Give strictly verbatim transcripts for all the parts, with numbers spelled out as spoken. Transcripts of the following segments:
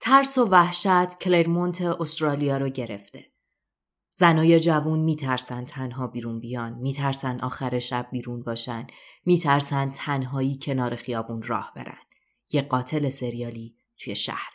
ترس و وحشت کلرمونت استرالیا رو گرفته. زنای جوون میترسن تنها بیرون بیان، میترسن آخر شب بیرون باشن، میترسن تنهایی کنار خیابون راه برن. یه قاتل سریالی توی شهره.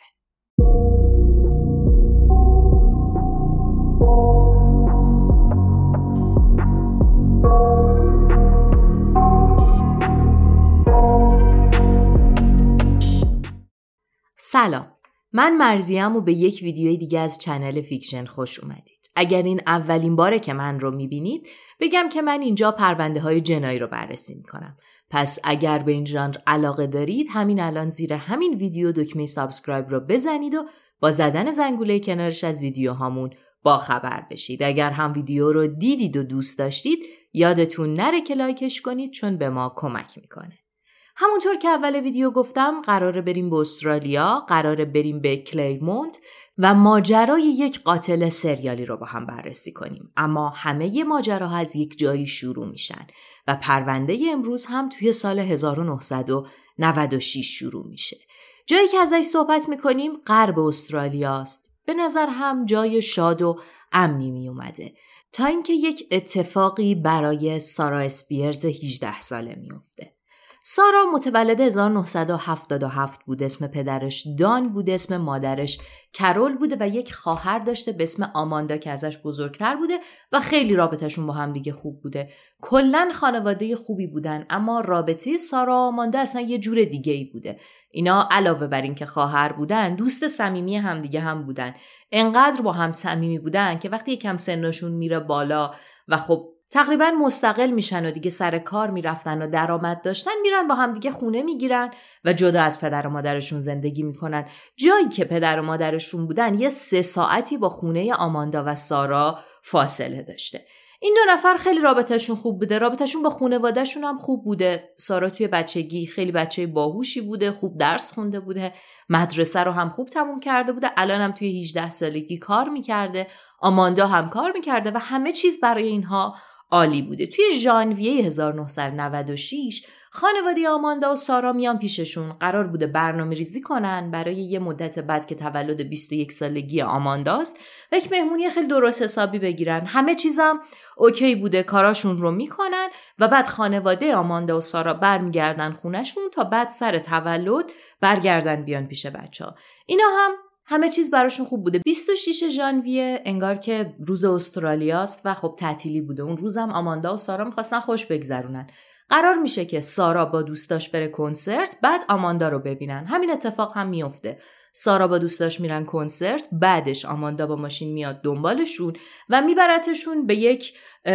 سلام، من مرزیم و به یک ویدیوی دیگه از چنل فیکشن خوش اومدید. اگر این اولین باره که من رو میبینید بگم که من اینجا پرونده های جنایی رو بررسی میکنم. پس اگر به این ژانر علاقه دارید همین الان زیر همین ویدیو دکمه سابسکرایب رو بزنید و با زدن زنگوله کنارش از ویدیو هامون با خبر بشید. اگر هم ویدیو رو دیدید و دوست داشتید یادتون نره که لایکش کنید چون به ما کمک میکنه. همونطور که اول ویدیو گفتم قراره بریم به استرالیا، قراره بریم به کلرمونت و ماجرای یک قاتل سریالی رو با هم بررسی کنیم. اما همه ماجراها از یک جایی شروع میشن و پرونده امروز هم توی سال هزار و نهصد و نود و شش شروع میشه. جایی که ازش صحبت میکنیم غرب استرالیاست. به نظر هم جای شاد و امنی می اومده تا اینکه یک اتفاقی برای سارا اسپیرز هجده ساله میفته. سارا متولد هزار و نهصد و هفتاد و هفت بود. اسم پدرش دان بود، اسم مادرش کرول بوده و یک خواهر داشته به اسم آماندا که ازش بزرگتر بوده و خیلی رابطهشون با هم دیگه خوب بوده. کلاً خانواده خوبی بودن، اما رابطه سارا و آماندا اصلا یه جور دیگه ای بوده. اینا علاوه بر این که خواهر بودن دوست صمیمی هم دیگه هم بودن. انقدر با هم صمیمی بودن که وقتی یکم سنشون میره بالا و خب تقریبا مستقل میشن و دیگه سر کار میرفتن و درآمد داشتن، میرن با هم دیگه خونه میگیرن و جدا از پدر و مادرشون زندگی میکنن. جایی که پدر و مادرشون بودن یه سه ساعتی با خونه آماندا و سارا فاصله داشته. این دو نفر خیلی رابطهشون خوب بوده، رابطهشون با خانواده‌شون هم خوب بوده. سارا توی بچگی خیلی بچه باهوشی بوده، خوب درس خونده بوده، مدرسه رو هم خوب تموم کرده بوده، الان هم توی هجده سالگی کار میکرده. آماندا هم کار میکرده و همه چیز برای اینها عالی بوده. توی ژانویه هزار و نهصد و نود و شش خانواده آماندا و سارا میان پیششون. قرار بوده برنامه ریزی کنن برای یه مدت بعد که تولد بیست و یک سالگی آمانداست و یک مهمونی خیلی درست حسابی بگیرن. همه چیزم اوکی بوده، کاراشون رو میکنن و بعد خانواده آماندا و سارا برمیگردن خونشون تا بعد سر تولد برگردن بیان پیش بچه‌ها. اینا هم همه چیز براشون خوب بوده. بیست و شش ژانویه انگار که روز استرالیاست و خب تعطیلی بوده. اون روزم آماندا و سارا میخواستن خوش بگذرونن. قرار میشه که سارا با دوستاش بره کنسرت، بعد آماندا رو ببینن. همین اتفاق هم میفته. سارا با دوستاش میرن کنسرت، بعدش آماندا با ماشین میاد دنبالشون و میبرتشون به یک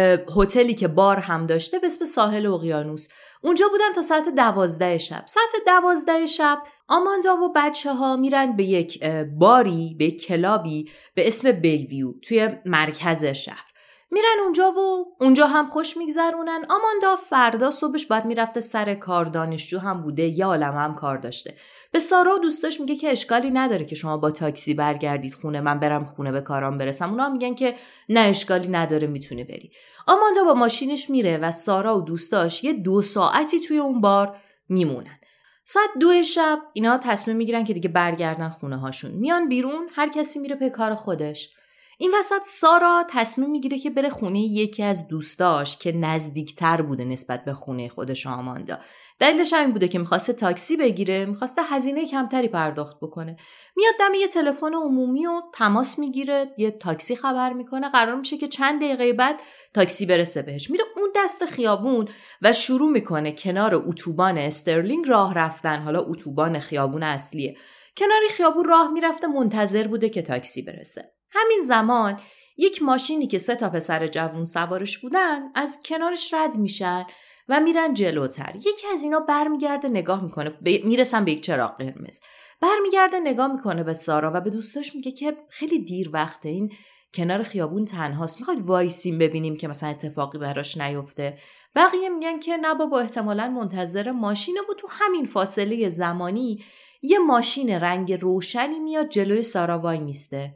هتلی که بار هم داشته به اسم ساحل اقیانوس. اونجا بودن تا ساعت دوازده شب. ساعت دوازده شب آماندا و بچه ها میرن به یک باری، به یک کلابی به اسم بیویو توی مرکز شهر. میرن اونجا و اونجا هم خوش میگذرونن. آماندا فردا صبحش باید میرفته سر کار، دانشجو هم بوده، یه عالمه هم کار داشته. به سارا و دوستاش میگه که اشکالی نداره که شما با تاکسی برگردید خونه، من برم خونه به کارام برسم. اونا میگن که نه اشکالی نداره، میتونه بری. آماندا با ماشینش میره و سارا و دوستاش یه دو ساعتی توی اون بار میمونن. ساعت دو شب اینا تصمیم میگیرن که دیگه برگردن خونه هاشون. میان بیرون، هر کسی میره به کار خودش. این وسط سارا تصمیم میگیره که بره خونه یکی از دوستاش که نزدیکتر بوده نسبت به خونه خودش و آماندا. دلیلش همین بوده که میخواسته تاکسی بگیره، میخواسته هزینه کمتری پرداخت بکنه. میاد دم یه تلفن عمومی و تماس میگیره، یه تاکسی خبر میکنه. قرار میشه که چند دقیقه بعد تاکسی برسه بهش. میره اون دست خیابون و شروع میکنه کنار اتوبان استرلینگ راه رفتن. حالا اتوبان خیابون اصلیه. کناری خیابون راه میرفته، منتظر بوده که تاکسی برسه. همین زمان یک ماشینی که سه تا پسر جوون سوارش بودن از کنارش رد میشن و میرن جلوتر. یکی از اینا برمیگرده نگاه میکنه، ب... میرسن به یک چراغ قرمز. برمیگرده نگاه میکنه به سارا و به دوستاش میگه که خیلی دیر وقته، این کنار خیابون تنهاست، میخواید وایسیم ببینیم که مثلا اتفاقی براش نیفته؟ بقیه میگن که نه بابا، احتمالاً منتظر ماشینه. و تو همین فاصله زمانی یه ماشین رنگ روشنی میاد جلوی سارا وای میسته.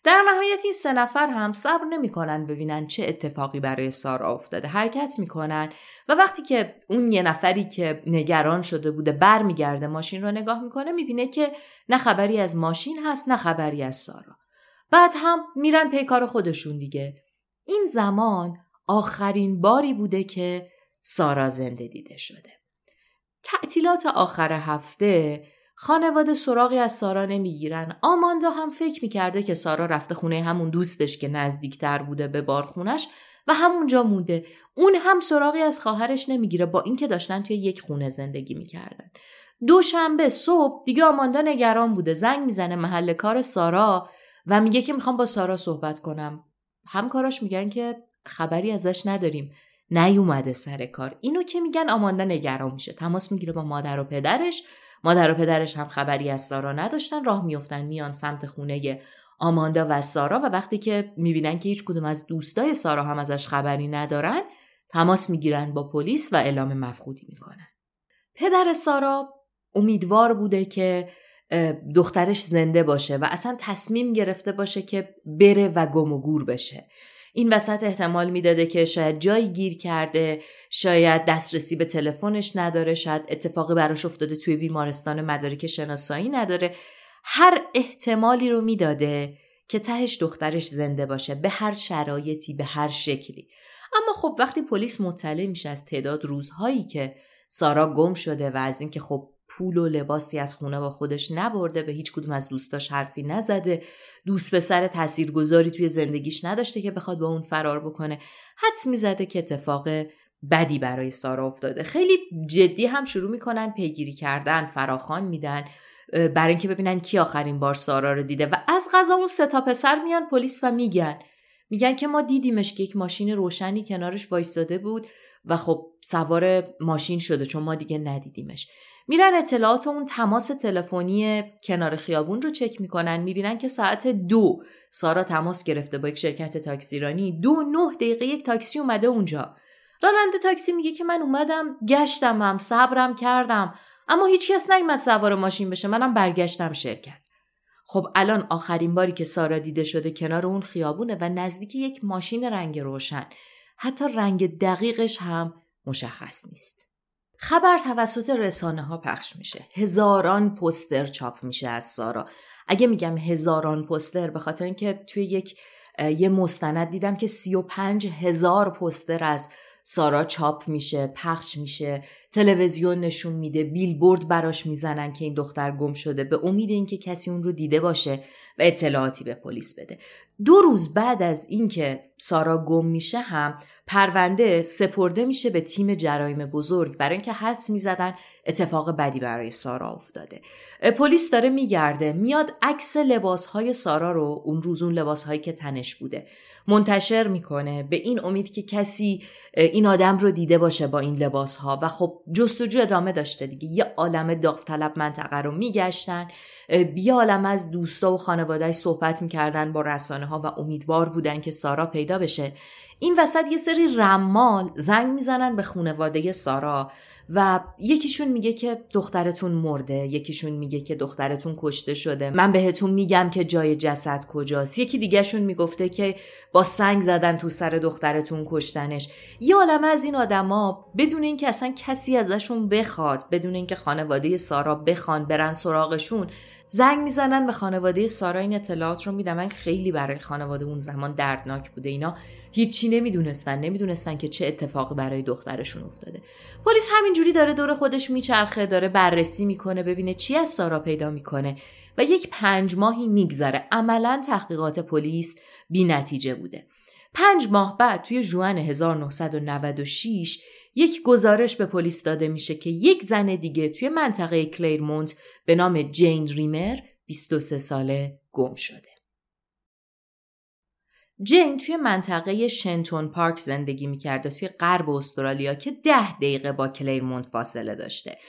در نهایت این سه نفر هم صبر نمی‌کنن ببینن چه اتفاقی برای سارا افتاده. حرکت میکنن و وقتی که اون یه نفری که نگران شده بوده برمیگرده ماشین رو نگاه میکنه، میبینه که نه خبری از ماشین هست نه خبری از سارا. بعد هم میرن پی کار خودشون دیگه. این زمان آخرین باری بوده که سارا زنده دیده شده. تعطیلات آخر هفته خانواده سراغی از سارا نمیگیرن. آماندا هم فکر میکرده که سارا رفته خونه همون دوستش که نزدیکتر بوده به بارخونش و همونجا مونده. اون هم سراغی از خواهرش نمیگیره با اینکه داشتن توی یک خونه زندگی میکردن. دوشنبه صبح دیگه آماندا نگران بوده. زنگ میزنه محل کار سارا و میگه که میخوام با سارا صحبت کنم. همکاراش میگن که خبری ازش نداریم، نیومده سر کار. اینو که میگن آماندا نگران میشه. تماس میگیره با مادر و پدرش. مادر و پدرش هم خبری از سارا نداشتن. راه میافتن میان سمت خونه آماندا و سارا و وقتی که میبینن که هیچ کدوم از دوستای سارا هم ازش خبری ندارن، تماس میگیرن با پلیس و اعلام مفقودی میکنن. پدر سارا امیدوار بوده که دخترش زنده باشه و اصلا تصمیم گرفته باشه که بره و گم و گور بشه. این وسط احتمال میداده که شاید جایی گیر کرده، شاید دسترسی به تلفنش نداره، شاید اتفاقی براش افتاده توی بیمارستان مدارک شناسایی نداره. هر احتمالی رو میداده که تهش دخترش زنده باشه به هر شرایطی، به هر شکلی. اما خب وقتی پلیس مطلع میشه از تعداد روزهایی که سارا گم شده و از اینکه خب پول و لباسی از خونه با خودش نبرده، به هیچ کدوم از دوستاش حرفی نزده، دوست پسر تاثیرگذاری توی زندگیش نداشته که بخواد با اون فرار بکنه، حدس میزده که اتفاق بدی برای سارا افتاده. خیلی جدی هم شروع میکنن پیگیری کردن، فراخوان میدن برای اینکه ببینن کی آخرین بار سارا رو دیده و از قضا اون سه تا پسر میان پلیس و میگن میگن که ما دیدیمش که یک ماشین روشنی کنارش وایساده بود و خب سوار ماشین شده چون ما دیگه ندیدیمش. میرن اطلاعات اون تماس تلفنی کنار خیابون رو چک میکنن، میبینن که ساعت دو سارا تماس گرفته با یک شرکت تاکسیرانی. دو نه دقیقه یک تاکسی اومده اونجا. راننده تاکسی میگه که من اومدم گشتم هم صبرم کردم اما هیچ کس نیومد سوار ماشین بشه، منم برگشتم شرکت. خب الان آخرین باری که سارا دیده شده کنار اون خیابونه و نزدیک یک ماشین رنگ روشن. حتی رنگ دقیقش هم مشخص نیست. خبر توسط رسانه ها پخش میشه. هزاران پوستر چاپ میشه از سارا. اگه میگم هزاران پوستر به خاطر اینکه توی یک یه مستند دیدم که سی و پنج هزار پوستر از سارا چاپ میشه، پخش میشه، تلویزیون نشون میده، بیلبورد براش میزنن که این دختر گم شده به امید اینکه کسی اون رو دیده باشه و اطلاعاتی به پلیس بده. دو روز بعد از اینکه سارا گم میشه هم پرونده سپرده میشه به تیم جرایم بزرگ برای اینکه حدس میزدن اتفاق بدی برای سارا افتاده. پلیس داره میگرده، میاد عکس لباسهای سارا رو، اون روز اون لباسهایی که تنش بوده، منتشر میکنه به این امید که کسی این آدم رو دیده باشه با این لباسها و خب جستجو ادامه داشته دیگه. یه عالمه داوطلب منطقه رو میگشتن، یه عالمه از دوستا و خانواده‌اش صحبت میکردن با رسانه ها و امیدوار بودن که سارا پیدا بشه. این وسط یه سری رمال زنگ میزنن به خانواده سارا و یکیشون میگه که دخترتون مرده، یکیشون میگه که دخترتون کشته شده، من بهتون میگم که جای جسد کجاست. یکی دیگه شون میگفته که با سنگ زدن تو سر دخترتون کشتنش. یه عالمه از این آدما بدون اینکه اصلا کسی ازشون بخواد، بدون اینکه خانواده سارا بخوان برن سراغشون، زنگ میزنن به خانواده سارا، این اطلاعات رو میدن. خیلی برای خانواده اون زمان دردناک بوده. اینا هیچی نمیدونستن، نمیدونستن که چه اتفاقی برای دخترشون افتاده. پلیس همینجوری داره دور خودش میچرخه، داره بررسی میکنه ببینه چی از سارا پیدا میکنه و یک پنج ماهی میگذره. عملاً تحقیقات پلیس بی نتیجه بوده. پنج ماه بعد توی ژوئن هزار و نهصد و نود و شش یک گزارش به پلیس داده میشه که یک زن دیگه توی منطقه کلیرمونت به نام جین ریمر بیست و سه ساله گم شده. جین توی منطقه شنتون پارک زندگی میکرده توی غرب استرالیا که ده دقیقه با کلیرمونت فاصله داشته.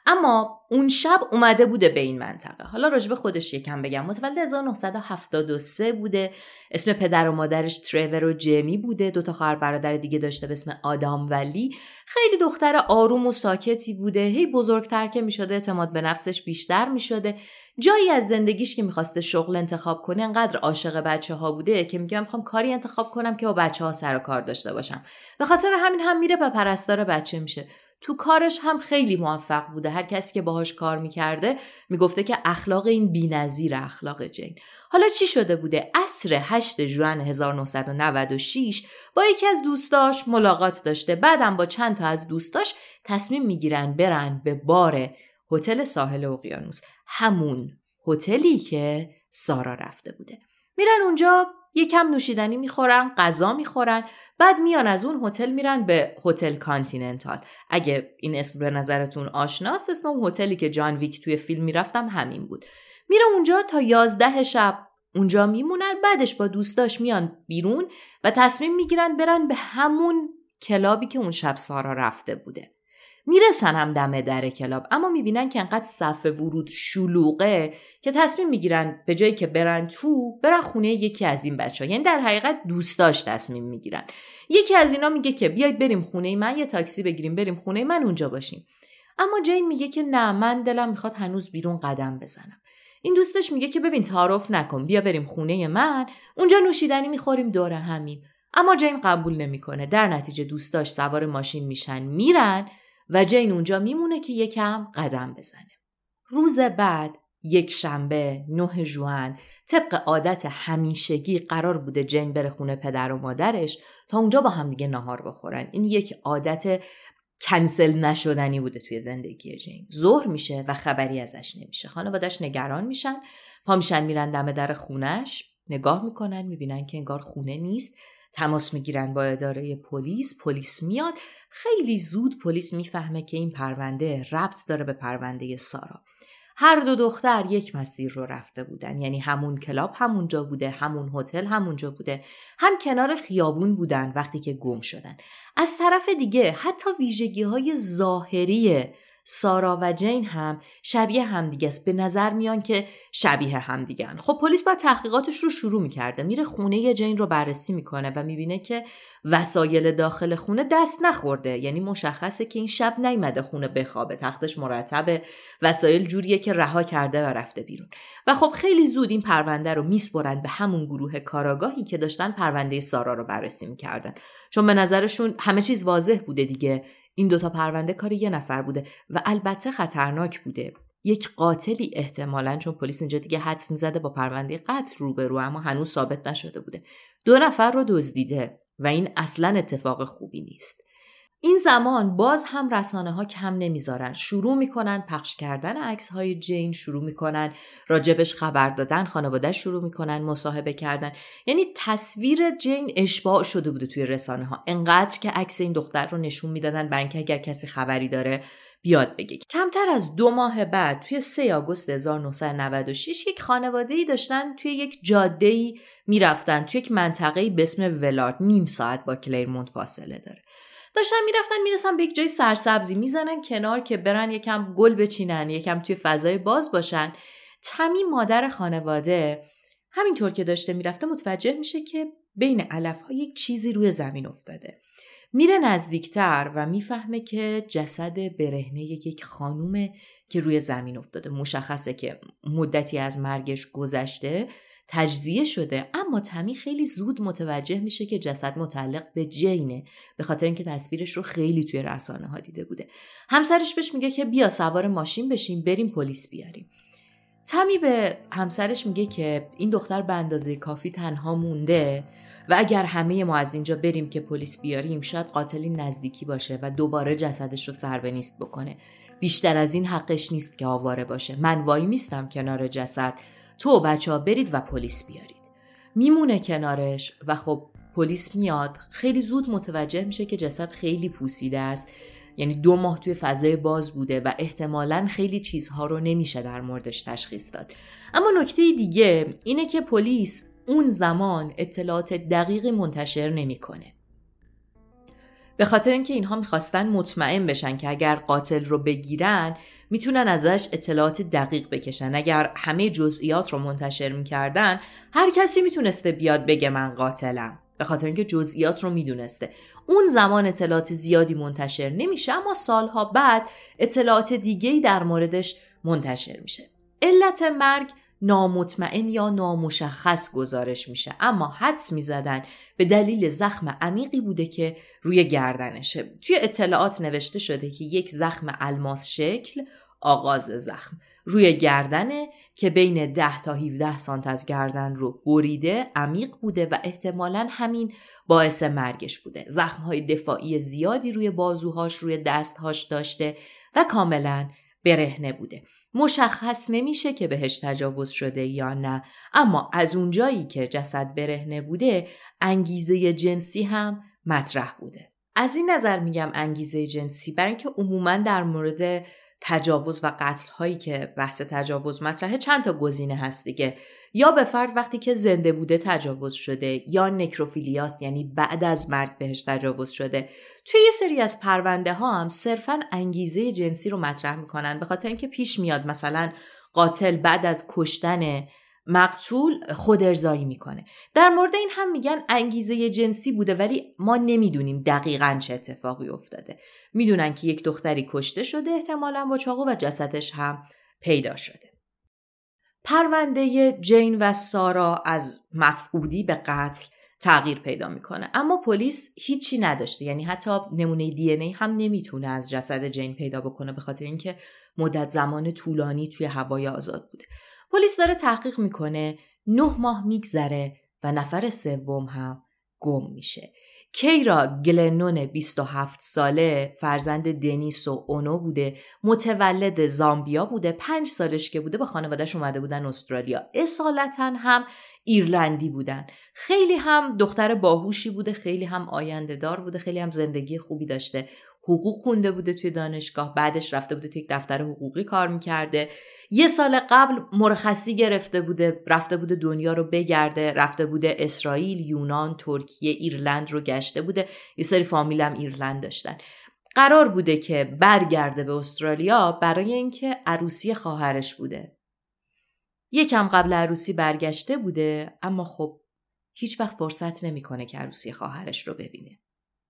اما اون شب اومده بوده به این منطقه. حالا راجب خودش یکم بگم. متولد هزار و نهصد و هفتاد و سه بوده. اسم پدر و مادرش تریور و جیمی بوده. دو تا خواهر برادر دیگه داشته به اسم آدام و لی. خیلی دختر آروم و ساکتی بوده. هی بزرگتر که میشده اعتماد به نفسش بیشتر میشده. جایی از زندگیش که میخواسته شغل انتخاب کنه انقدر عاشق بچه‌ها بوده که میگه میخوام کاری انتخاب کنم که با بچه‌ها سر و کار داشته باشم. به خاطر همین هم میره و پرستار بچه میشه. تو کارش هم خیلی موفق بوده. هر کسی که باهاش کار میکرده میگفته که اخلاق این بی‌نظیر اخلاق جین. حالا چی شده بوده؟ عصر هشتم ژوئن هزار و نهصد و نود و شش با یکی از دوستاش ملاقات داشته. بعدم با چند تا از دوستاش تصمیم میگیرن برن به بار هتل ساحل اقیانوس، همون هتلی که سارا رفته بوده. میرن اونجا یکم نوشیدنی میخورن، غذا میخورن، بعد میان از اون هتل میرن به هتل کانتیننتال. اگه این اسم به نظرتون آشناست، اسم اون هتلی که جان ویک توی فیلم میرفتم همین بود. میره اونجا تا یازده شب اونجا میمونن. بعدش با دوستاش میان بیرون و تصمیم میگیرن برن به همون کلابی که اون شب سارا رفته بوده. میرسن هم دم در کلاب، اما میبینن که انقدر صف ورود شلوغه که تصمیم میگیرن به جایی که برن تو، برن خونه یکی از این بچه ها. یعنی در حقیقت دوستاش تصمیم میگیرن. یکی از اینا میگه که بیاید بریم خونه من، یه تاکسی بگیریم بریم خونه من اونجا باشیم. اما جین میگه که نه، من دلم میخواد هنوز بیرون قدم بزنم. این دوستش میگه که ببین تعارف نکن، بیا بریم خونه من، اونجا نوشیدنی میخوریم دور همیم. اما جین قبول نمیکنه. در نتیجه دوستاش سوار ماشین میشن میرن و جین اونجا میمونه که یکم قدم بزنه. روز بعد یک شنبه نه ژوئن طبق عادت همیشگی قرار بوده جین بره خونه پدر و مادرش تا اونجا با هم دیگه ناهار بخورن. این یک عادت کنسل نشدنی بوده توی زندگی جین. ظهر میشه و خبری ازش نمیشه. خانواده‌اش نگران میشن، پا میشن میرن دم در خونش، نگاه میکنن، میبینن که انگار خونه نیست. تماس میگیرن با اداره پلیس. پلیس میاد. خیلی زود پلیس میفهمه که این پرونده ربط داره به پرونده سارا. هر دو دختر یک مسیر رو رفته بودن، یعنی همون کلاب همونجا بوده، همون هتل همونجا بوده، هم کنار خیابون بودن وقتی که گم شدن. از طرف دیگه حتی ویژگی‌های ظاهری سارا و جین هم شبیه همدیگه است. به نظر میان که شبیه همدیگن. خب پلیس باید تحقیقاتش رو شروع میکرده. میره خونه جین رو بررسی میکنه و میبینه که وسایل داخل خونه دست نخورده. یعنی مشخصه که این شب نیومده خونه بخوابه. تختش مرتبه، وسایل جوریه که رها کرده و رفته بیرون. و خب خیلی زود این پرونده رو میسپرن به همون گروه کاراگاهی که داشتن پرونده سارا رو بررسی میکردن. چون به نظرشون همه چیز واضح بوده دیگه. این دوتا پرونده کار یه نفر بوده و البته خطرناک بوده. یک قاتلی احتمالاً، چون پلیس اینجا دیگه حدس میزده با پرونده قتل روبرو، اما هنوز ثابت نشده بوده. دو نفر رو دزدیده و این اصلاً اتفاق خوبی نیست. این زمان باز هم رسانه ها کم نمیذارن. شروع میکنن پخش کردن عکس های جین، شروع میکنن راجبش خبر دادن، خانواده شروع میکنن مصاحبه کردن. یعنی تصویر جین اشباع شده بوده توی رسانه ها. انقدر که عکس این دختر رو نشون میدادن برای اینکه اگر کسی خبری داره بیاد بگه. کمتر از دو ماه بعد توی سوم آگوست هزار و نهصد و نود و شش یک خانواده‌ای داشتن توی یک جاده‌ای میرفتن توی یک منطقه‌ای به اسم ولارد. نیم ساعت با کلیرمونت فاصله داره. داشتن میرفتن میرسن به یک جای سرسبزی، میزنن کنار که برن یکم گل بچینن، یکم توی فضای باز باشن. تمی مادر خانواده همینطور که داشته میرفته متوجه میشه که بین علف‌ها یک چیزی روی زمین افتاده. میره نزدیکتر و میفهمه که جسد برهنه یک خانومه که روی زمین افتاده. مشخصه که مدتی از مرگش گذشته، تجزیه شده، اما تمی خیلی زود متوجه میشه که جسد متعلق به جینه، به خاطر اینکه تصویرش رو خیلی توی رسانه ها دیده بوده. همسرش بهش میگه که بیا سوار ماشین بشیم بریم پلیس بیاریم. تمی به همسرش میگه که این دختر به اندازه کافی تنها مونده و اگر همه ما از اینجا بریم که پلیس بیاریم شاید قاتلی نزدیکی باشه و دوباره جسدش رو سر به نیست بکنه. بیشتر از این حقش نیست که آواره باشه. من وای میستم کنار جسد، تو و بچه ها برید و پلیس بیارید. میمونه کنارش و خب پلیس میاد. خیلی زود متوجه میشه که جسد خیلی پوسیده است، یعنی دو ماه توی فضای باز بوده و احتمالاً خیلی چیزها رو نمیشه در موردش تشخیص داد. اما نکته دیگه اینه که پلیس اون زمان اطلاعات دقیقی منتشر نمیکنه. به خاطر اینکه اینها میخواستن مطمئن بشن که اگر قاتل رو بگیرن میتونن ازش اطلاعات دقیق بکشن. اگر همه جزئیات رو منتشر میکردن هر کسی میتونسته بیاد بگه من قاتلم، به خاطر اینکه جزئیات رو میدونسته. اون زمان اطلاعات زیادی منتشر نمیشه، اما سالها بعد اطلاعات دیگه‌ای در موردش منتشر میشه. علت مرگ نامطمئن یا نامشخص گزارش میشه، اما حدس میزدن به دلیل زخم عمیقی بوده که روی گردنشه. توی اطلاعات نوشته شده که یک زخم الماس شکل، آغاز زخم روی گردنه که بین ده تا هفده سانت از گردن رو بریده، عمیق بوده و احتمالاً همین باعث مرگش بوده. زخم‌های دفاعی زیادی روی بازوهاش، روی دستهاش داشته و کاملاً برهنه بوده. مشخص نمیشه که بهش تجاوز شده یا نه، اما از اونجایی که جسد برهنه بوده انگیزه جنسی هم مطرح بوده. از این نظر میگم انگیزه جنسی، برای اینکه عموماً در مورد تجاوز و قتل هایی که بحث تجاوز مطرحه چند تا گزینه هست دیگه. یا به فرد وقتی که زنده بوده تجاوز شده، یا نکروفیلیاست یعنی بعد از مرگ بهش تجاوز شده. توی یه سری از پرونده ها هم صرفاً انگیزه جنسی رو مطرح میکنن، به خاطر اینکه پیش میاد مثلا قاتل بعد از کشتن مقتول خود ارضایی میکنه. در مورد این هم میگن انگیزه جنسی بوده، ولی ما نمیدونیم دقیقاً چه اتفاقی افتاده. میدونن که یک دختری کشته شده احتمالاً با چاقو و جسدش هم پیدا شده. پرونده جین و سارا از مفقودی به قتل تغییر پیدا میکنه، اما پلیس هیچی نداشته، یعنی حتی نمونه دی ان ای هم نمیتونه از جسد جین پیدا بکنه، به خاطر اینکه مدت زمان طولانی توی هوای آزاد بوده. پلیس داره تحقیق میکنه، نه ماه میگذره و نفر سوم هم گم میشه. کیرا گلنون بیست و هفت ساله، فرزند دنیس و اونو بوده، متولد زامبیا بوده، پنج سالش که بوده با خانواده‌اش اومده بودن استرالیا. اصالتاً هم ایرلندی بودن. خیلی هم دختر باهوشی بوده، خیلی هم آینده دار بوده، خیلی هم زندگی خوبی داشته. حقوق خونده بوده توی دانشگاه، بعدش رفته بوده توی یک دفتر حقوقی کار میکرده. یه سال قبل مرخصی گرفته بوده، رفته بوده دنیا رو بگرده، رفته بوده اسرائیل، یونان، ترکیه، ایرلند رو گشته بوده. یه سری فامیل هم ایرلند داشتن. قرار بوده که برگرده به استرالیا برای اینکه عروسی خواهرش بوده. یکم قبل عروسی برگشته بوده، اما خب هیچ وقت فرصت نمیکنه که عروسی خواهرش رو ببینه.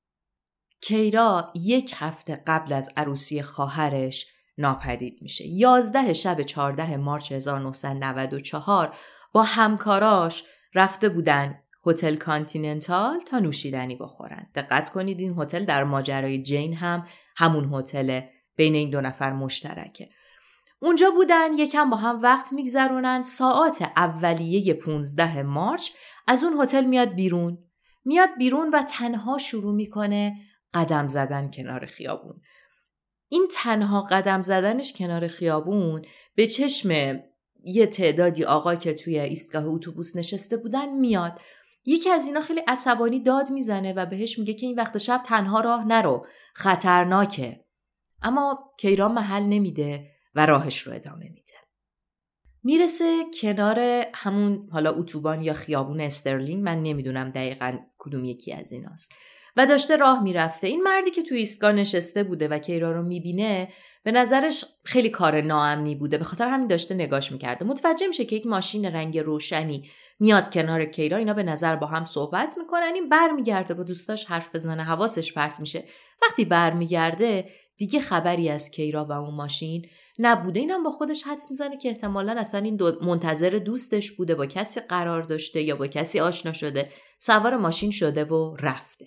کیرا یک هفته قبل از عروسی خواهرش ناپدید میشه. یازده شب چهارده مارس هزار و نهصد و نود و چهار با همکاراش رفته بودن هتل کانتیننتال تا نوشیدنی بخورن. دقت کنید این هتل در ماجرای جین هم همون هتل بین این دو نفر مشترکه. اونجا بودن، یکم با هم وقت میگذرونن. ساعات اولیه پانزده مارس از اون هتل میاد بیرون. میاد بیرون و تنها شروع میکنه قدم زدن کنار خیابون. این تنها قدم زدنش کنار خیابون به چشم یه تعدادی آقا که توی ایستگاه اتوبوس نشسته بودن میاد. یکی از اینا خیلی عصبانی داد میزنه و بهش میگه که این وقت شب تنها راه نرو، خطرناکه. اما کیرا محل نمیده و راهش رو ادامه میده. میرسه کنار همون حالا اتوبان یا خیابون استرلینگ، من نمیدونم دقیقاً کدوم یکی از ایناست، و داشته راه میرفته. این مردی که توی ایستگاه نشسته بوده و کیرا رو میبینه به نظرش خیلی کار ناامنی بوده، به خاطر همین داشته نگاش میکرده. متوجه میشه که یک ماشین رنگ روشنی میاد کنار کیرا، اینا به نظر با هم صحبت میکنن. این برمیگرده با دوستاش حرف بزنه، حواسش پرت میشه. وقتی برمیگرده دیگه خبری از کیرا و اون ماشین نبوده. اینم با خودش حدس میزنه که احتمالاً اصلا این دو منتظر دوستش بوده، با کسی قرار داشته یا با کسی آشنا شده، سوار ماشین شده و رفته.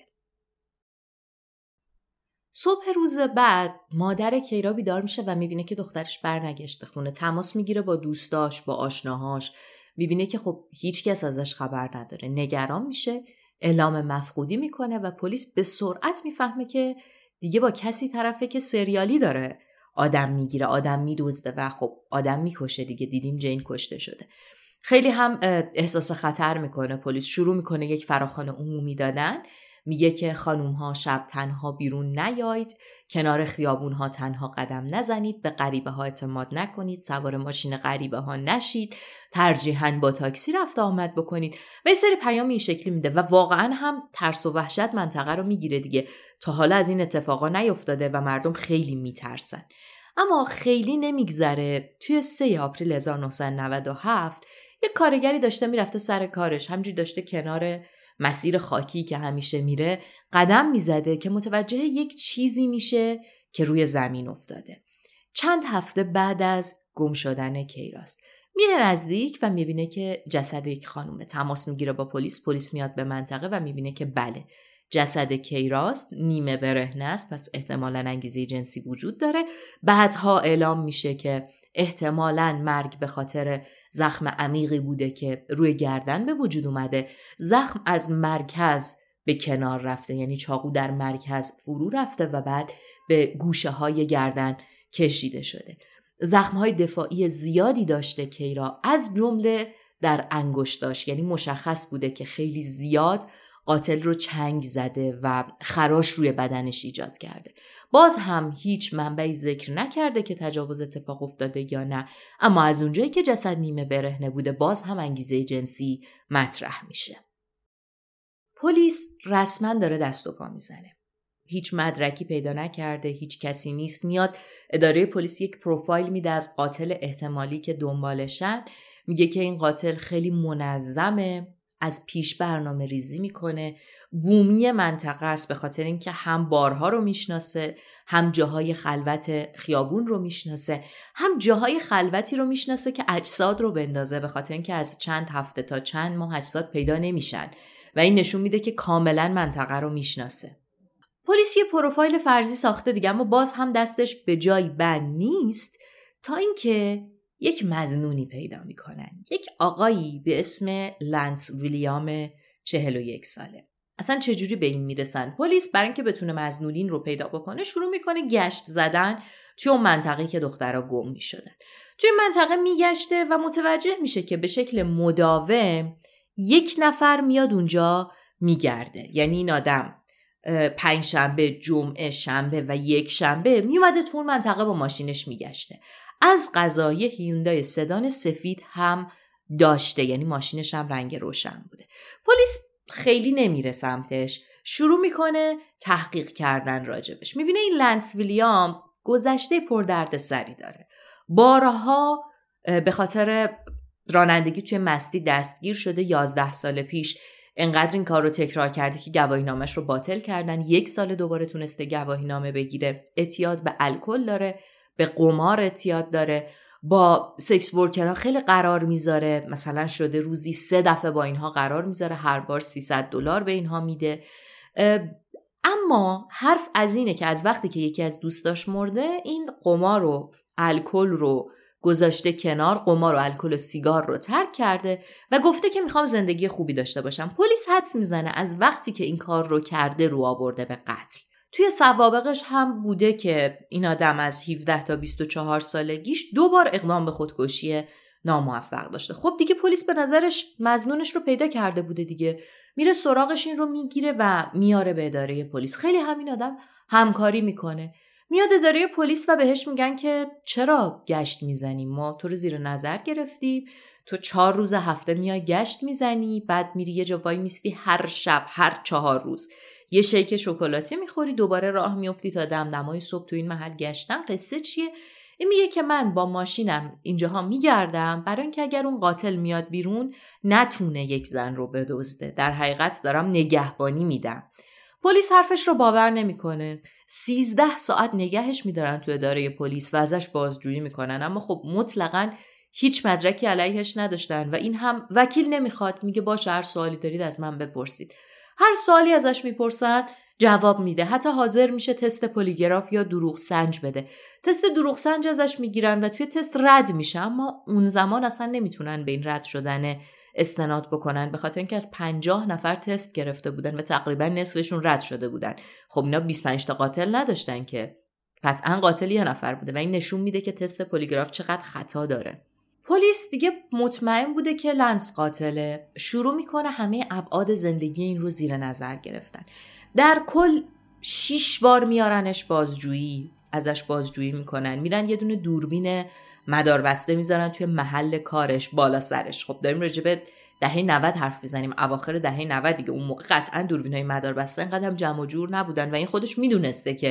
صبح روز بعد مادر کیرا بیدار میشه و میبینه که دخترش برنگشته خونه. تماس میگیره با دوستاش، با آشناهاش، میبینه که خب هیچ کس ازش خبر نداره. نگران میشه، اعلام مفقودی میکنه و پلیس به سرعت میفهمه که دیگه با کسی طرفه که سریالی داره آدم میگیره، آدم میدزده و خب آدم میکشه دیگه. دیدیم جین کشته شده. خیلی هم احساس خطر میکنه. پلیس شروع میکنه یک فراخوان عمومی دادن. میگه که خانوم ها شب تنها بیرون نیایید، کنار خیابون ها تنها قدم نزنید، به غریبه ها اعتماد نکنید، سوار ماشین غریبه ها نشید، ترجیحاً با تاکسی رفت آمد بکنید و یه سری پیام این شکلی میده و واقعاً هم ترس و وحشت منطقه رو میگیره دیگه. تا حالا از این اتفاقا نیفتاده و مردم خیلی میترسن. اما خیلی نمیگذره توی سه آپریل هزار و نهصد و نود و هفت یک کارگری داشته میرفته سر کارش، همجوری داشته کنار مسیر خاکی که همیشه میره قدم میزده که متوجه یک چیزی میشه که روی زمین افتاده. چند هفته بعد از گم شدن کیراست میره نزدیک و میبینه که جسد یک خانومه. تماس میگیره با پلیس، پلیس میاد به منطقه و میبینه که بله جسد کیراست، نیمه برهنه است، پس احتمالاً انگیزه جنسی وجود داره. بعدها اعلام میشه که احتمالاً مرگ به خاطر زخم عمیقی بوده که روی گردن به وجود اومده. زخم از مرکز به کنار رفته، یعنی چاقو در مرکز فرو رفته و بعد به گوشه های گردن کشیده شده. زخم‌های دفاعی زیادی داشته کیرا، از جمله در انگشتاش، یعنی مشخص بوده که خیلی زیاد قاتل رو چنگ زده و خراش روی بدنش ایجاد کرده. باز هم هیچ منبعی ذکر نکرده که تجاوز اتفاق افتاده یا نه، اما از اونجایی که جسد نیمه برهنه بوده باز هم انگیزه جنسی مطرح میشه. پلیس رسما داره دست و پا میزنه. هیچ مدرکی پیدا نکرده، هیچ کسی نیست. میاد اداره پلیس یک پروفایل میده از قاتل احتمالی که دنبالشن. میگه که این قاتل خیلی منظمه، از پیش برنامه ریزی میکنه، بومی منطقه است به خاطر اینکه هم بارها رو میشناسه، هم جاهای خلوت خیابون رو میشناسه، هم جاهای خلوتی رو میشناسه که اجساد رو بندازه، به خاطر اینکه از چند هفته تا چند ماه اجساد پیدا نمیشن و این نشون میده که کاملا منطقه رو میشناسه. پلیس یه پروفایل فرضی ساخته دیگه، اما باز هم دستش به جای بند نیست تا اینکه یک مظنونی پیدا میکنن، یک آقایی به اسم لنس ویلیام چهل و یک ساله. اصلا چجوری به این میرسن؟ پلیس برای اینکه بتونه مظنونین رو پیدا بکنه شروع میکنه گشت زدن توی اون منطقه‌ای که دخترها گم میشدن. توی منطقه میگشته و متوجه میشه که به شکل مداوم یک نفر میاد اونجا میگرده. یعنی این آدم پنج شنبه، جمعه، شنبه و یک شنبه میومده تو اون منطقه با ماشینش میگشته. از قضای هیوندای سدان سفید هم داشته، یعنی ماشینش هم رنگ روشن بوده. پلیس خیلی نمیره سمتش، شروع میکنه تحقیق کردن راجبش. میبینه این لنس ویلیام گذشته پر درد سری داره. بارها به خاطر رانندگی توی مستی دستگیر شده. یازده سال پیش انقدر این کار رو تکرار کرده که گواهینامه‌اش رو باطل کردن. یک سال دوباره تونسته گواهینامه بگیره. اعتیاد به الکل داره، به قمار اعتیاد داره، با سکس ورکرها خیلی قرار میذاره. مثلا شده روزی سه دفعه با اینها قرار میذاره، هر بار سیصد دلار به اینها میده. اما حرف از اینه که از وقتی که یکی از دوستاش مرده این قمار و الکل رو گذاشته کنار، قمار و الکل و سیگار رو ترک کرده و گفته که میخوام زندگی خوبی داشته باشم. پلیس حدس میزنه از وقتی که این کار رو کرده رو آورده به قتل. توی سوابقش هم بوده که این آدم از هفده تا بیست و چهار سالگیش دو بار اقدام به خودکشی ناموفق داشته. خب دیگه پلیس به نظرش مظنونش رو پیدا کرده بوده دیگه، میره سراغش، این رو میگیره و میاره به اداره پلیس. خیلی همین آدم همکاری میکنه. میاد اداره پلیس و بهش میگن که چرا گشت میزنی؟ ما تو رو زیر نظر گرفتیم، تو چهار روز هفته میای گشت میزنی، بعد میری یه جا وای میستی هر شب، هر چهار روز یه شیک شکلاتی میخوری، دوباره راه میافتی تا دمدمای صبح تو این محل گشتن. قصه چیه؟ این میگه که من با ماشینم اینجاها میگردم برای اینکه اگر اون قاتل میاد بیرون نتونه یک زن رو بدزده. در حقیقت دارم نگهبانی میدم. پلیس حرفش رو باور نمیکنه. سیزده ساعت نگهش میدارن تو اداره پلیس و ازش بازجویی میکنن، اما خب مطلقاً هیچ مدرکی علیهش نداشتن و این هم وکیل نمیخواد. میگه باشه هر سوالی دارید از من بپرسید. هر سوالی ازش میپرسن جواب میده. حتی حاضر میشه تست پلیگراف یا دروغ سنج بده. تست دروغ سنج ازش میگیرن و توی تست رد میشه، اما اون زمان اصلا نمیتونن به این رد شدن استناد بکنن، به خاطر اینکه از پنجاه نفر تست گرفته بودن و تقریبا نصفشون رد شده بودن. خب اینا بیست و پنج تا قاتل نداشتن که، قطعا قاتل یه نفر بوده و این نشون میده که تست پلیگراف چقدر خطا داره. پلیس دیگه مطمئن بوده که لنس قاتله. شروع میکنه همه ابعاد زندگی این رو زیر نظر گرفتن. در کل شیش بار میارنش بازجویی، ازش بازجویی میکنن، میرن یه دونه دوربین مداربسته میذارن توی محل کارش بالا سرش. خب داریم راجع به دهه نود حرف میزنیم، اواخر دهه نود دیگه. اون موقع قطعا دوربینای مداربسته اینقدر هم جمع و جور نبودن و این خودش میدونسته که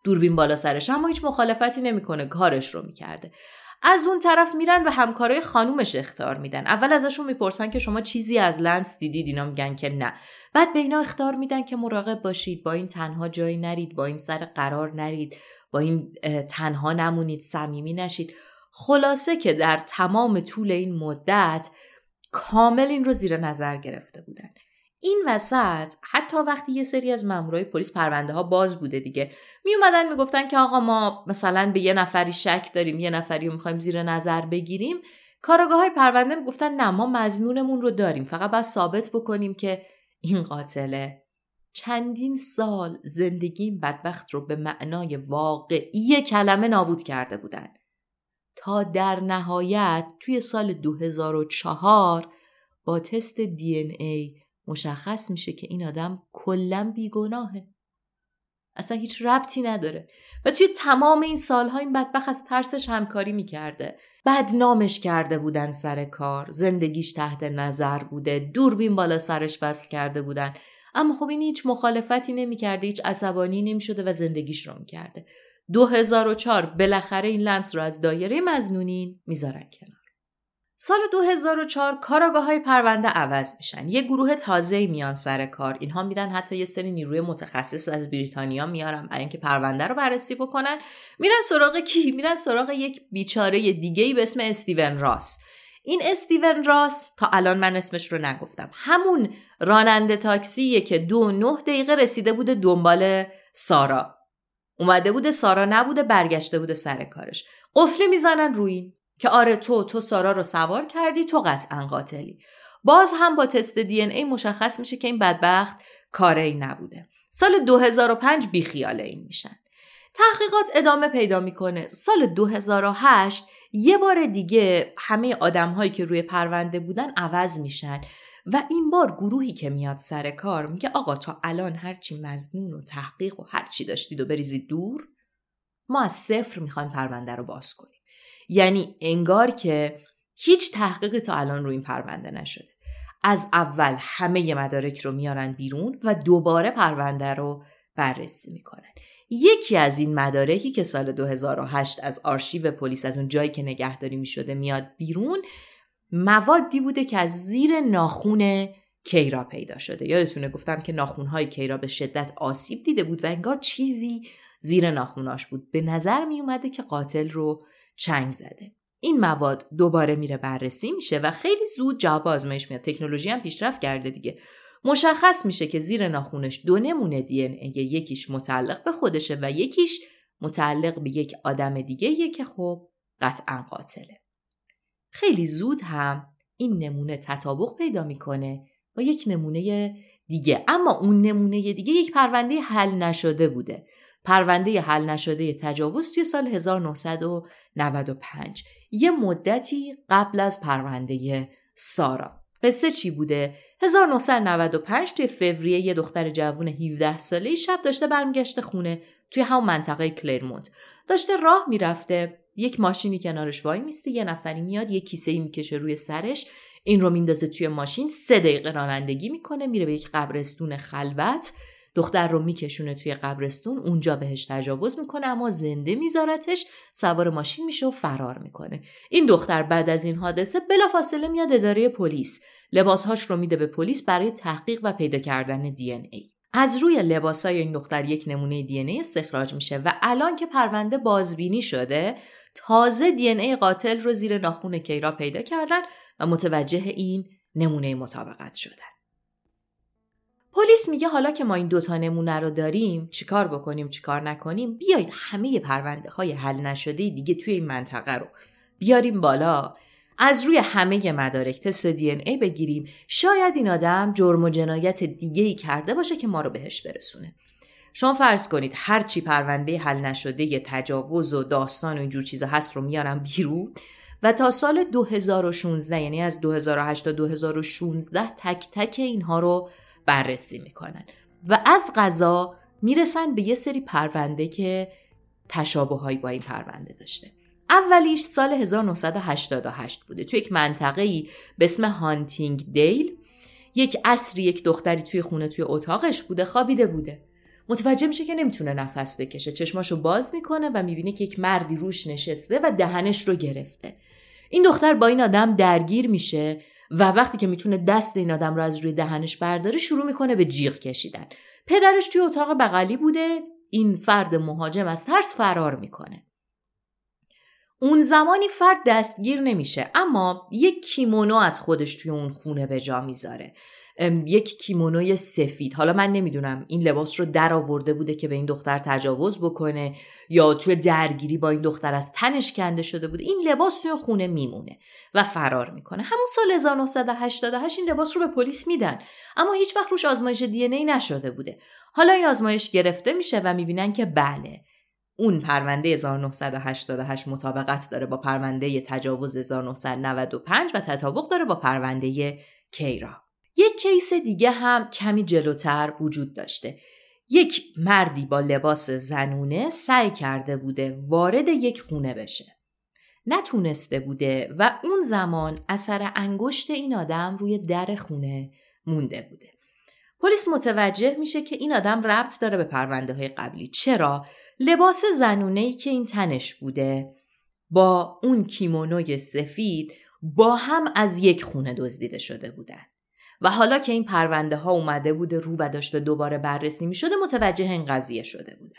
دوربین بالا سرش، اما هیچ مخالفتی نمیکنه، کارش رو میکرده. از اون طرف میرن و همکارای خانومش اخطار میدن. اول ازشون میپرسن که شما چیزی از لنس دیدید؟ اینا میگن که نه. بعد به اینا اخطار میدن که مراقب باشید، با این تنها جایی نرید، با این سر قرار نرید، با این تنها نمونید، صمیمی نشید. خلاصه که در تمام طول این مدت کامل این رو زیر نظر گرفته بودن. این وسط حتی وقتی یه سری از مامورای پلیس پرونده ها باز بوده دیگه، می اومدن میگفتن که آقا ما مثلا به یه نفری شک داریم، یه نفری رو میخوایم زیر نظر بگیریم، کاراگاه‌های پرونده میگفتن نه، ما مظنونمون رو داریم، فقط باید ثابت بکنیم که این قاتله. چندین سال زندگی این بدبخت رو به معنای واقعی کلمه نابود کرده بودن تا در نهایت توی سال دو هزار و چهار با تست دی ان ای مشخص میشه که این آدم کلاً بیگناهه، اصلا هیچ ربطی نداره. و توی تمام این سالها این بدبخت از ترسش همکاری میکرده. بدنامش کرده بودن سر کار، زندگیش تحت نظر بوده، دوربین بالا سرش وصل کرده بودن، اما خب این هیچ مخالفتی نمیکرده، هیچ عصبانی نمیشده و زندگیش رو میکرده. دو هزار و چهار بالاخره این لنس رو از دایره مظنونین میذارن کنار. سال دو هزار و چهار کاراگاه‌های پرونده عوض میشن. یه گروه تازه‌ای میان سر کار. اینها میرن حتی یه سری نیروی متخصص از بریتانیا میارن برای اینکه پرونده رو بررسی بکنن. میرن سراغ کی؟ میرن سراغ یک بیچاره دیگه‌ای به اسم استیون راس. این استیون راس تا الان من اسمش رو نگفتم. همون راننده تاکسیه که دو نه دقیقه رسیده بوده دنبال سارا. اومده بوده، سارا نبوده، برگشته بوده سر کارش. قفلی میزنن روی این که آره تو تو سارا رو سوار کردی، تو قطعاً قاتلی. باز هم با تست دی ان ای مشخص میشه که این بدبخت کاری نبوده. سال دو هزار و پنج بیخیال این میشن. تحقیقات ادامه پیدا میکنه. سال دو هزار و هشت یه بار دیگه همه آدم‌هایی که روی پرونده بودن عوض میشن و این بار گروهی که میاد سر کار میگه آقا تا الان هرچی مظنون و تحقیق و هرچی داشتید و بریزید دور، ما از صفر میخوایم پرونده رو باز کنیم. یعنی انگار که هیچ تحقیقی تا الان روی این پرونده نشده. از اول همه مدارک رو میارن بیرون و دوباره پرونده رو بررسی میکنن. یکی از این مدارکی که سال دو هزار و هشت از آرشیو پلیس، از اون جایی که نگهداری میشده میاد بیرون، موادی بوده که از زیر ناخون کیرا پیدا شده. یادتونه گفتم که ناخونهای کیرا به شدت آسیب دیده بود و انگار چیزی زیر ناخوناش بود. به نظر می اومده که قاتل رو چنگ زده. این مواد دوباره میره بررسی میشه و خیلی زود جواب آزمایش میاد. تکنولوژی هم پیشرفت کرده دیگه. مشخص میشه که زیر ناخونش دو نمونه دی ان ای، یکیش متعلق به خودشه و یکیش متعلق به یک آدم دیگه که خب قطعا قاتله. خیلی زود هم این نمونه تطابق پیدا میکنه با یک نمونه دیگه، اما اون نمونه دیگه یک پرونده حل نشده بوده. پرونده حل نشده تجاوز توی سال هزار و نهصد و نود و پنج، یه مدتی قبل از پرونده سارا. قصه چی بوده؟ هزار و نهصد و نود و پنج توی فوریه یه دختر جوون هفده ساله‌ای شب داشته برمیگشته خونه توی همون منطقه کلرمونت. داشته راه میرفته، یک ماشینی کنارش وای میسته، یه نفری میاد یه کیسه‌ای میکشه روی سرش، این رو میندازه توی ماشین، سه دقیقه رانندگی میکنه، میره به یک قبرستون خلوت، دختر رو میکشونه توی قبرستون، اونجا بهش تجاوز میکنه اما زنده میذارتش، سوار ماشین میشه و فرار میکنه. این دختر بعد از این حادثه بلافاصله میاد اداره پلیس، لباسهاش رو میده به پلیس برای تحقیق و پیدا کردن دی ان ای. از روی لباسای این دختر یک نمونه دی ان ای استخراج میشه و الان که پرونده بازبینی شده، تازه دی ان ای قاتل رو زیر ناخون کیرا پیدا کردن و متوجه این نمونه مطابقت شدن. پلیس میگه حالا که ما این دوتا نمونه رو داریم، چیکار بکنیم چیکار نکنیم؟ بیایید همه پرونده های حل نشده دیگه توی این منطقه رو بیاریم بالا، از روی همه مدارک تست دی ان ای بگیریم، شاید این آدم جرم و جنایت دیگه‌ای کرده باشه که ما رو بهش برسونه. شما فرض کنید هر چی پرونده حل نشده یه تجاوز و داستان و اینجور چیزا هست رو میارن بیرون و تا سال دو هزار و شانزده، یعنی از دو هزار و هشت تا دو هزار و شانزده تک تک اینها رو بررسی میکنن و از قضا میرسن به یه سری پرونده که تشابه‌هایی با این پرونده داشته. اولیش سال هزار و نهصد و هشتاد و هشت بوده. توی یک منطقه‌ای به اسم هانتینگ دیل یک عصری یک دختری توی خونه توی اتاقش بوده، خوابیده بوده. متوجه میشه که نمیتونه نفس بکشه. چشماشو باز میکنه و میبینه که یک مردی روش نشسته و دهنش رو گرفته. این دختر با این آدم درگیر میشه و وقتی که میتونه دست این آدم رو از روی دهنش برداره شروع میکنه به جیغ کشیدن. پدرش توی اتاق بغلی بوده. این فرد مهاجم از ترس فرار میکنه. اون زمانی فرد دستگیر نمیشه، اما یک کیمونو از خودش توی اون خونه به جا میذاره. یک کیمونوی سفید. حالا من نمیدونم این لباس رو در آورده بوده که به این دختر تجاوز بکنه یا توی درگیری با این دختر از تنش کنده شده بوده. این لباس توی خونه میمونه و فرار میکنه. همون سال هزار و نهصد و هشتاد و هشت این لباس رو به پلیس میدن، اما هیچ وقت روش آزمایش دی ان ای نشده بوده. حالا این آزمایش گرفته میشه و میبینن که بله، اون پرونده هزار و نهصد و هشتاد و هشت مطابقت داره با پرونده تجاوز هزار و نهصد و نود و پنج و تطابق داره با پرونده کیرا. یک کیس دیگه هم کمی جلوتر وجود داشته. یک مردی با لباس زنونه سعی کرده بوده وارد یک خونه بشه. نتونسته بوده و اون زمان اثر انگشت این آدم روی در خونه مونده بوده. پلیس متوجه میشه که این آدم ربط داره به پرونده های قبلی. چرا؟ لباس زنونه‌ای که این تنش بوده با اون کیمونوی سفید با هم از یک خونه دزدیده شده بودن و حالا که این پرونده ها اومده بوده رو و داشته دوباره بررسی می شده متوجه این قضیه شده بودن.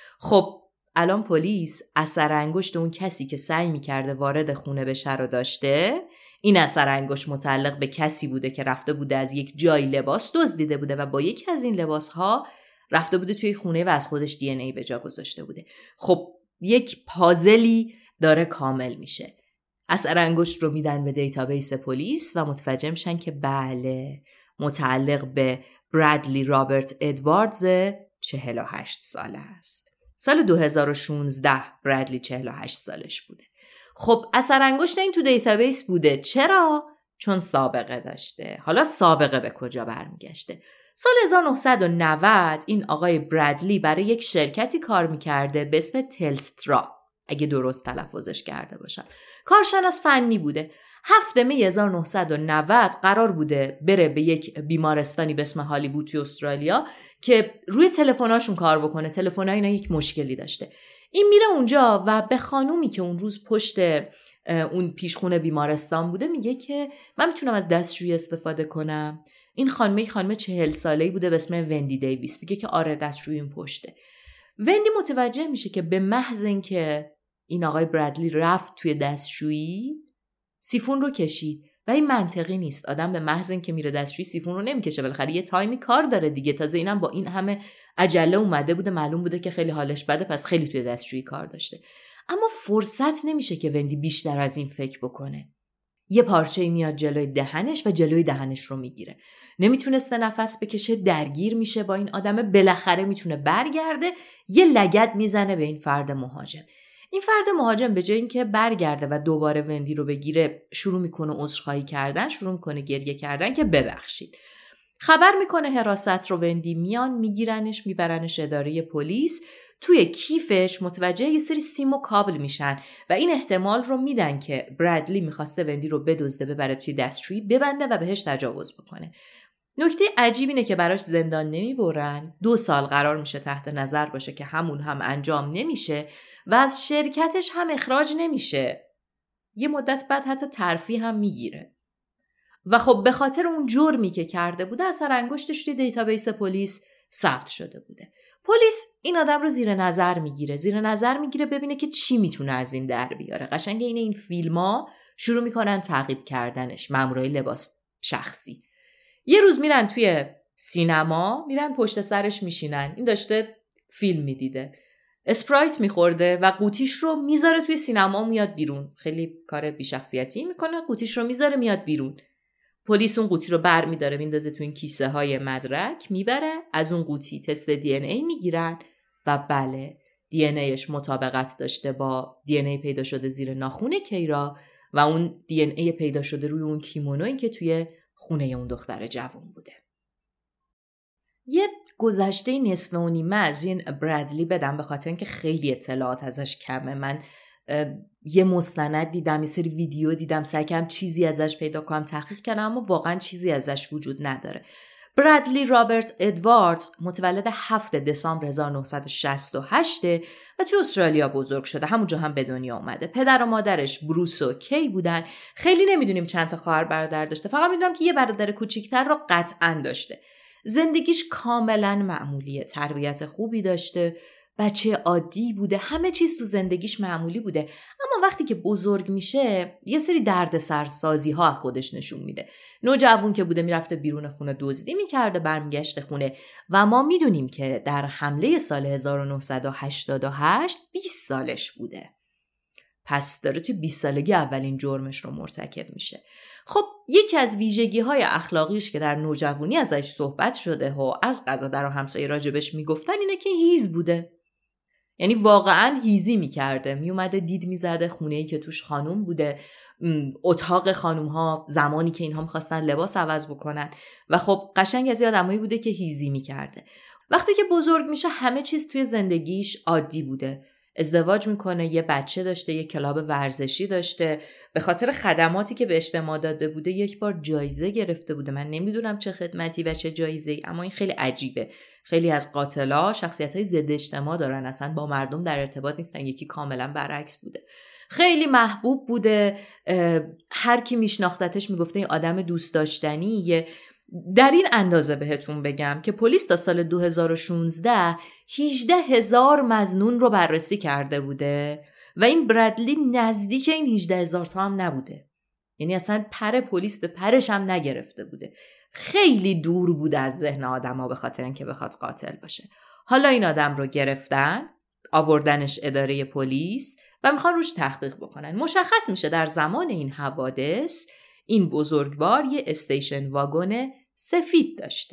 خب الان پلیس اثر انگشت اون کسی که سعی می کرده وارد خونه بشه رو داشته. این اثر انگشت متعلق به کسی بوده که رفته بوده از یک جای لباس دزدیده بوده و با یکی از این لباس ها رفته بوده توی خونه و از خودش دی ان ای به جا گذاشته بوده. خب یک پازلی داره کامل میشه. اثر انگشت رو میدن به دیتابیس پلیس و متوجه میشن که بله، متعلق به برادلی رابرت ادواردز چهل و هشت ساله است. سال دو هزار و شانزده برادلی چهل و هشت سالش بوده. خب اثر انگشت این تو دیتابیس بوده. چرا؟ چون سابقه داشته. حالا سابقه به کجا برمیگشته؟ سال هزار و نهصد و نود این آقای برادلی برای یک شرکتی کار میکرده به اسم تلسترا، اگه درست تلفظش کرده باشم. کارشناس فنی بوده. هفتم می هزار و نهصد و نود قرار بوده بره به یک بیمارستانی به اسم هالیوود توی استرالیا که روی تلفن‌هاشون کار بکنه. تلفن‌ها اینا یک مشکلی داشته. این میره اونجا و به خانومی که اون روز پشت اون پیشخونه بیمارستان بوده میگه که من میتونم از دستشویی استفاده کنم. این خانمه خانم چهل ساله‌ای بوده به اسم وندی دیویس. میگه که آره دستشویی اون پشته. وندی متوجه میشه که به محض اینکه این آقای برادلی رفت توی دستشویی سیفون رو کشید و این منطقی نیست. آدم به محض اینکه میره دستشویی سیفون رو نمیکشه، بالاخره یه تایمی کار داره دیگه. تازه اینم با این همه عجله اومده بوده، معلوم بوده که خیلی حالش بده، پس خیلی توی دستشویی کار داشته. اما فرصت نمیشه که وندی بیشتر از این فکر بکنه. یه پارچه‌ای میاد جلوی دهنش و جلوی دهنش رو میگیره. نمیتونسته نفس بکشه، درگیر میشه با این آدم. بالاخره میتونه برگرده، یه لگد میزنه به این فرد مهاجم. این فرد مهاجم به جای اینکه برگرده و دوباره وندی رو بگیره شروع میکنه عذرخواهی کردن، شروع میکنه گریه کردن که ببخشید. خبر میکنه حراست رو. وندی میان میگیرنش میبرنش اداره پلیس. توی کیفش متوجه یه سری سیم و کابل میشن و این احتمال رو میدن که برادلی میخواسته وندی رو بدزده ببره توی دستشویی ببنده و بهش تجاوز بکنه. نکته عجیب اینه که براش زندان نمیبرن. دو سال قرار میشه تحت نظر باشه که همون هم انجام نمیشه و از شرکتش هم اخراج نمیشه. یه مدت بعد حتی ترفیع هم میگیره. و خب به خاطر اون جرمی که کرده بوده اثر انگشتش توی دیتابیس پلیس ثبت شده بوده. پلیس این آدم رو زیر نظر میگیره. زیر نظر میگیره ببینه که چی میتونه از این در بیاره. قشنگ این این فیلم‌ها شروع میکنن تعقیب کردنش. مامورای لباس شخصی. یه روز میرن توی سینما، میرن پشت سرش میشینن. این داشته فیلم میدیده. اسپرایت میخورده و قوطیش رو میذاره توی سینما میاد بیرون. خیلی کار بی‌شخصیتی میکنه. قوطیش رو میذاره میاد بیرون. پلیس اون قوطی رو بر میداره میندازه تو این کیسه های مدرک میبره. از اون قوطی تست دی ان ای میگیرن و بله دی ان ایش مطابقت داشته با دی ان ای پیدا شده زیر ناخن کیرا و اون دی ان ای پیدا شده روی اون کیمونویی که توی خونه اون دختر جوان بوده. یه گذشته نصف و نیمه از این برادلی بدم به خاطر اینکه خیلی اطلاعات ازش کمه. من یه مستند دیدم، یه سری ویدیو دیدم، سعی کردم چیزی ازش پیدا کنم، تحقیق کردم اما واقعا چیزی ازش وجود نداره. برادلی رابرت ادواردز متولد هفتم دسامبر هزار و نهصد و شصت و هشت و توی استرالیا بزرگ شده. همونجا هم به دنیا اومده. پدر و مادرش بروس و کی بودن. خیلی نمیدونیم چند تا خواهر برادر داشته. فقط میدونم که یه برادر کوچیک‌تر رو قطعاً داشته. زندگیش کاملاً معمولیه. تربیت خوبی داشته. بچه عادی بوده. همه چیز تو زندگیش معمولی بوده. اما وقتی که بزرگ میشه یه سری دردسرسازی ها خودش نشون میده. نوجوان که بوده میرفته بیرون خونه دزدی میکرده، برمیگشته خونه و ما میدونیم که در حمله سال هزار و نهصد و هشتاد و هشت بیست سالش بوده. پس داره توی بیست سالگی اولین جرمش رو مرتکب میشه. خب یکی از ویژگی های اخلاقیش که در نوجوانی ازش صحبت شده و از قضا در همسایه راجبش میگفتن اینه که هیز بوده. یعنی واقعا هیزی میکرده، میومده دید میزده خونه‌ای که توش خانوم بوده، اتاق خانوم ها زمانی که اینها میخواستن لباس عوض بکنن و خب قشنگ از آدمایی بوده که هیزی میکرده. وقتی که بزرگ میشه همه چیز توی زندگیش عادی بوده. ازدواج میکنه، یه بچه داشته، یه کلاب ورزشی داشته. به خاطر خدماتی که به اجتماع داده بوده یک بار جایزه گرفته بوده. من نمیدونم چه خدمتی و چه جایزه‌ای، اما این خیلی عجیبه. خیلی از قاتلا شخصیت‌های ضد اجتماع دارن، اصلا با مردم در ارتباط نیستن. یکی کاملا برعکس بوده. خیلی محبوب بوده، هر کی میشناختتش میگفته این آدم دوست داشتنیه. در این اندازه بهتون بگم که پلیس تا سال دو هزار و شانزده هجده هزار مظنون رو بررسی کرده بوده و این برادلی نزدیک این هجده هزار تا هم نبوده. یعنی اصلا پر پلیس به پرش هم نگرفته بوده. خیلی دور بوده از ذهن آدم ها به خاطر اینکه بخواد قاتل باشه. حالا این آدم رو گرفتن، آوردنش اداره پلیس و میخوان روش تحقیق بکنن. مشخص میشه در زمان این حوادث این بزرگوار یه استیشن واگن سفید داشته.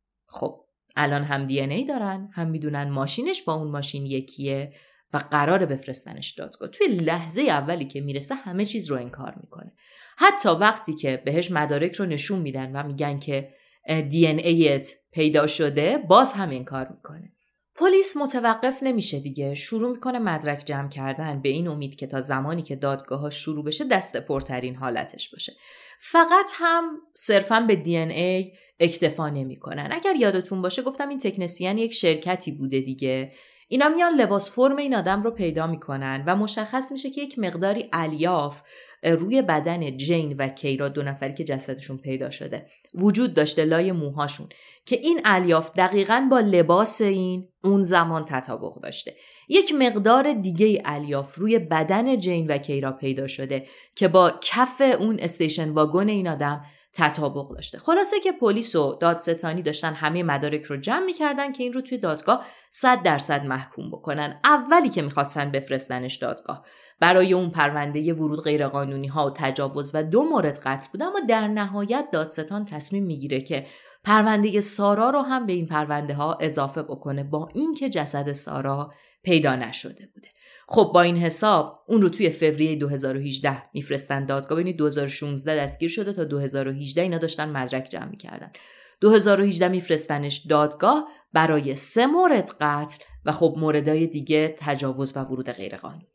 خب الان هم دی ان ای دارن، هم میدونن ماشینش با اون ماشین یکیه و قراره بفرستنش دادگاه. توی لحظه اولی که میرسه همه چیز رو انکار میکنه. حتی وقتی که بهش مدارک رو نشون میدن و میگن که دی ان ایت پیدا شده باز هم انکار میکنه. پلیس متوقف نمیشه دیگه، شروع میکنه مدرک جمع کردن به این امید که تا زمانی که دادگاه ها شروع بشه دست پرترین حالتش باشه. فقط هم صرفاً به دی ان ای اکتفا نمیکنن. اگر یادتون باشه گفتم این تکنسین یک شرکتی بوده دیگه. اینا میان لباس فرم این آدم رو پیدا میکنن و مشخص میشه که یک مقداری الیاف روی بدن جین و کیرا، دو نفری که جسدشون پیدا شده، وجود داشته لای موهاشون که این الیاف دقیقاً با لباس این اون زمان تطابق داشته. یک مقدار دیگه الیاف روی بدن جین و کیرا پیدا شده که با کف اون استیشن واگن این آدم تطابق داشته. خلاصه که پلیس و دادستانی داشتن همه مدارک رو جمع می‌کردن که این رو توی دادگاه صد درصد محکوم بکنن. اولی که می‌خواستن بفرستنش دادگاه برای اون پرونده ورود غیرقانونی ها و تجاوز و دو مورد قتل بود، اما در نهایت دادستان تصمیم میگیره که پرونده سارا رو هم به این پرونده ها اضافه بکنه، با اینکه جسد سارا پیدا نشده بوده. خب با این حساب اون رو توی فوریه دو هزار و هجده میفرستن دادگاه. ببینید دو هزار و شانزده دستگیر شده تا دو هزار و هجده اینا داشتن مدرک جمع می‌کردن. دو هزار و هجده میفرستنش دادگاه برای سه مورد قتل و خب موردهای دیگه تجاوز و ورود غیرقانونی.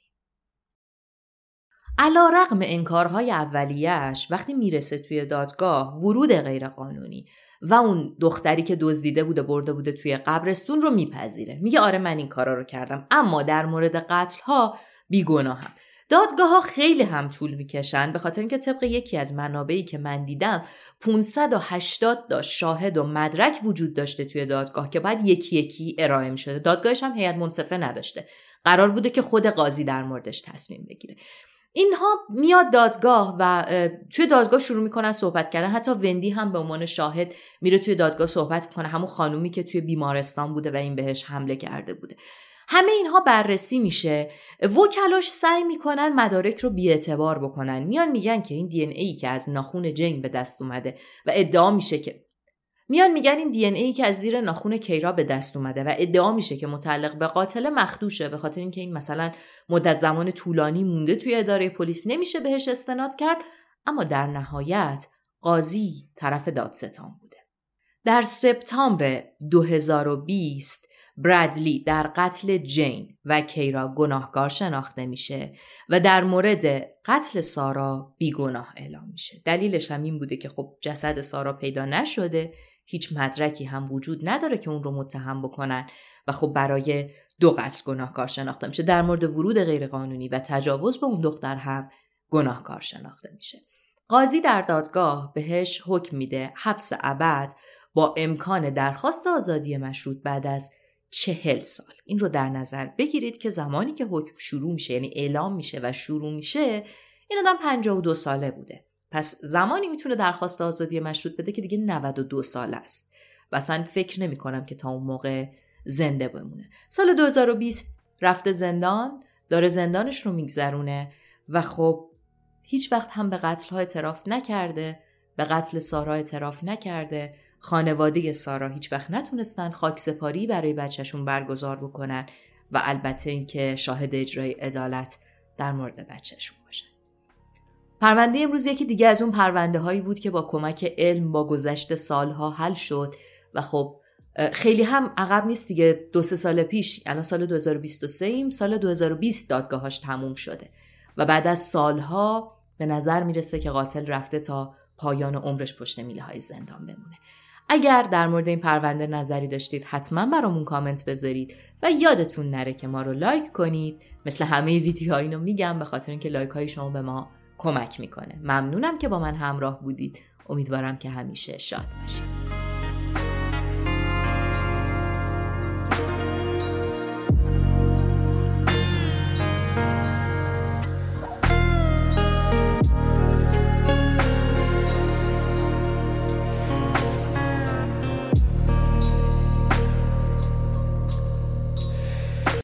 علی‌رغم انکارهای اولیه‌اش وقتی میرسه توی دادگاه ورود غیرقانونی و اون دختری که دزدیده بوده برده بوده توی قبرستون رو میپذیره. میگه آره من این کارا رو کردم، اما در مورد قتل‌ها بیگناهم. دادگاه‌ها خیلی هم طول میکشن به خاطر اینکه طبق یکی از منابعی که من دیدم پانصد و هشتاد تا شاهد و مدرک وجود داشته توی دادگاه که بعد یکی یکی ارائه می‌شده. دادگاهش هم هیئت منصفه نداشته. قرار بوده که خود قاضی در موردش تصمیم بگیره. اینها میاد دادگاه و توی دادگاه شروع میکنن صحبت کردن. حتی وندی هم به عنوان شاهد میره توی دادگاه صحبت میکنه، همون خانومی که توی بیمارستان بوده و این بهش حمله کرده بوده. همه اینها بررسی میشه. وکلاش سعی میکنن مدارک رو بی‌اعتبار بکنن. میان میگن که این دی ان ای که از ناخون جین به دست اومده و ادعا میشه که میان میگن این دی ان ای که از زیر ناخون کیرا به دست اومده و ادعا میشه که متعلق به قاتل مخدوشه، به خاطر اینکه این مثلا مدت زمان طولانی مونده توی اداره پلیس نمیشه بهش استناد کرد. اما در نهایت قاضی طرف دادستان بوده. در سپتامبر دو هزار و بیست برادلی در قتل جین و کیرا گناهکار شناخته میشه و در مورد قتل سارا بیگناه اعلام میشه. دلیلش هم این بوده که خب جسد سارا پیدا نشده، هیچ مدرکی هم وجود نداره که اون رو متهم بکنن و خب برای دو قتل گناهکار شناخته میشه. در مورد ورود غیرقانونی و تجاوز به اون دختر هم گناهکار شناخته میشه. قاضی در دادگاه بهش حکم میده حبس ابد با امکان درخواست آزادی مشروط بعد از چهل سال. این رو در نظر بگیرید که زمانی که حکم شروع میشه، یعنی اعلام میشه و شروع میشه، این آدم پنجاه و دو ساله بوده. پس زمانی میتونه درخواست آزادی مشروط بده که دیگه نود و دو سال است و اصلا فکر نمی کنم که تا اون موقع زنده بمونه. سال دو هزار و بیست رفته زندان، داره زندانش رو میگذرونه و خب هیچ وقت هم به قتل‌ها اعتراف نکرده، به قتل سارا اعتراف نکرده. خانواده سارا هیچ وقت نتونستن خاکسپاری برای بچهشون برگزار بکنن و البته اینکه شاهد اجرای عدالت در مورد بچهشون باشن. پرونده امروز یکی دیگه از اون پرونده هایی بود که با کمک علم با گذشت سالها حل شد و خب خیلی هم عقب نیست دیگه، دو سه سال پیش، الان سال دو هزار و بیست و سه ایم، سال دو هزار و بیست دادگاهاش تموم شده و بعد از سالها به نظر میرسه که قاتل رفته تا پایان عمرش پشت میله های زندان بمونه. اگر در مورد این پرونده نظری داشتید حتما برامون کامنت بذارید و یادتون نره که ما رو لایک کنید. مثل همه ویدیوها اینو میگم به خاطر اینکه لایک های شما به ما کمک میکنه. ممنونم که با من همراه بودید. امیدوارم که همیشه شاد باشید.